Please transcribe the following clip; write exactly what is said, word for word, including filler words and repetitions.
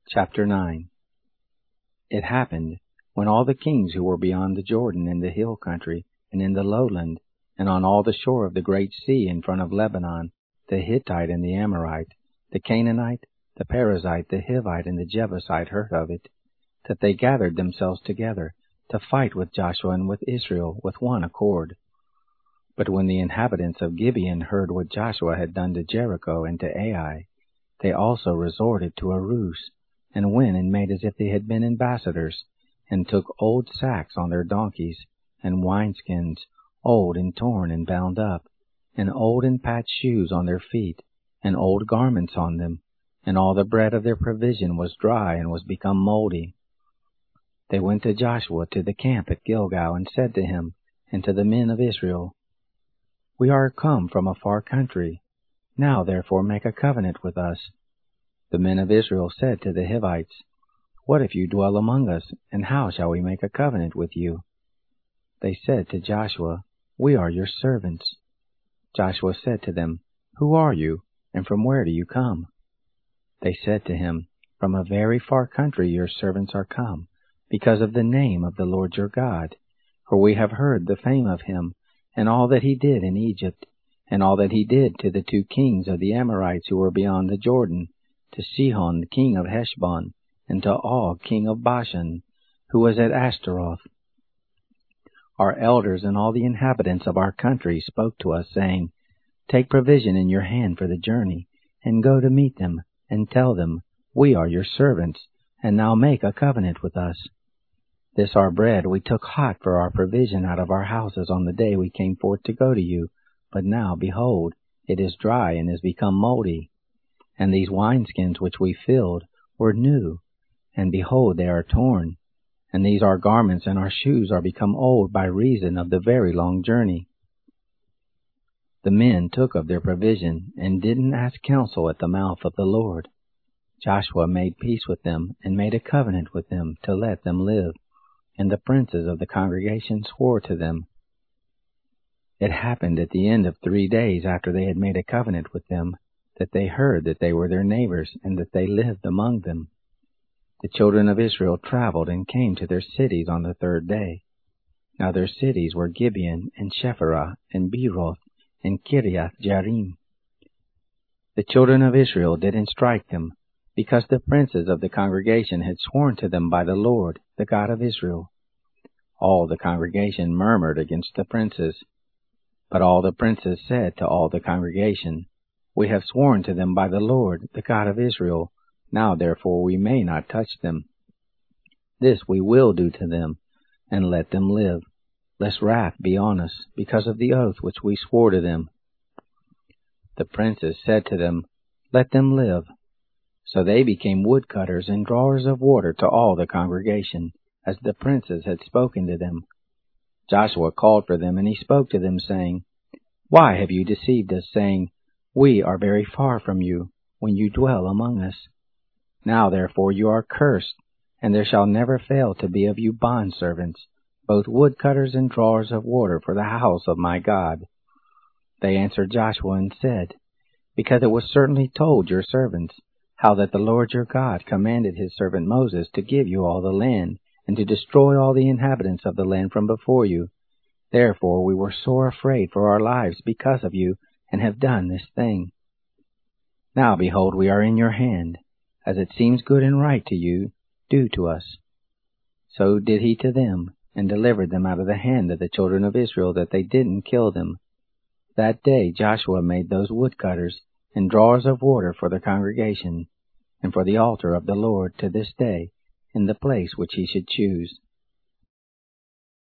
Chapter nine. It happened, when all the kings who were beyond the Jordan in the hill country, and in the lowland, and on all the shore of the great sea in front of Lebanon, the Hittite and the Amorite, the Canaanite, the Perizzite, the Hivite, and the Jebusite heard of it, that they gathered themselves together to fight with Joshua and with Israel with one accord. But when the inhabitants of Gibeon heard what Joshua had done to Jericho and to Ai, they also resorted to a ruse, and went and made as if they had been ambassadors, and took old sacks on their donkeys, and wineskins, old and torn and bound up, and old and patched shoes on their feet, and old garments on them, and all the bread of their provision was dry and was become moldy. They went to Joshua to the camp at Gilgal, and said to him, and to the men of Israel, We are come from a far country. Now therefore make a covenant with us. The men of Israel said to the Hivites, What if you dwell among us, and how shall we make a covenant with you? They said to Joshua, We are your servants. Joshua said to them, Who are you, and from where do you come? They said to him, From a very far country your servants are come, because of the name of the Lord your God. For we have heard the fame of him, and all that he did in Egypt, and all that he did to the two kings of the Amorites who were beyond the Jordan, to Sihon king of Heshbon, and to Og king of Bashan, who was at Ashtaroth. Our elders and all the inhabitants of our country spoke to us, saying, Take provision in your hand for the journey, and go to meet them, and tell them, We are your servants, and now make a covenant with us. This our bread we took hot for our provision out of our houses on the day we came forth to go to you, but now, behold, it is dry and is become moldy. And these wineskins which we filled were new, and behold, they are torn. And these our garments and our shoes are become old by reason of the very long journey. The men took of their provision, and didn't ask counsel at the mouth of the Lord. Joshua made peace with them, and made a covenant with them to let them live. And the princes of the congregation swore to them. It happened at the end of three days after they had made a covenant with them, that they heard that they were their neighbors, and that they lived among them. The children of Israel traveled and came to their cities on the third day. Now their cities were Gibeon, and Shepherah, and Beeroth, and Kiriath Jearim. The children of Israel didn't strike them, because the princes of the congregation had sworn to them by the Lord, the God of Israel. All the congregation murmured against the princes. But all the princes said to all the congregation, We have sworn to them by the Lord, the God of Israel. Now therefore we may not touch them. This we will do to them, and let them live, lest wrath be on us, because of the oath which we swore to them. The princes said to them, Let them live. So they became woodcutters and drawers of water to all the congregation, as the princes had spoken to them. Joshua called for them, and he spoke to them, saying, Why have you deceived us, saying, We are very far from you, when you dwell among us? Now therefore you are cursed, and there shall never fail to be of you bondservants, both woodcutters and drawers of water for the house of my God. They answered Joshua and said, Because it was certainly told your servants, how that the Lord your God commanded his servant Moses to give you all the land, and to destroy all the inhabitants of the land from before you. Therefore we were sore afraid for our lives because of you, and have done this thing. Now behold, we are in your hand. As it seems good and right to you, do to us. So did he to them, and delivered them out of the hand of the children of Israel, that they didn't kill them. That day Joshua made those woodcutters and drawers of water for the congregation, and for the altar of the Lord to this day, in the place which he should choose.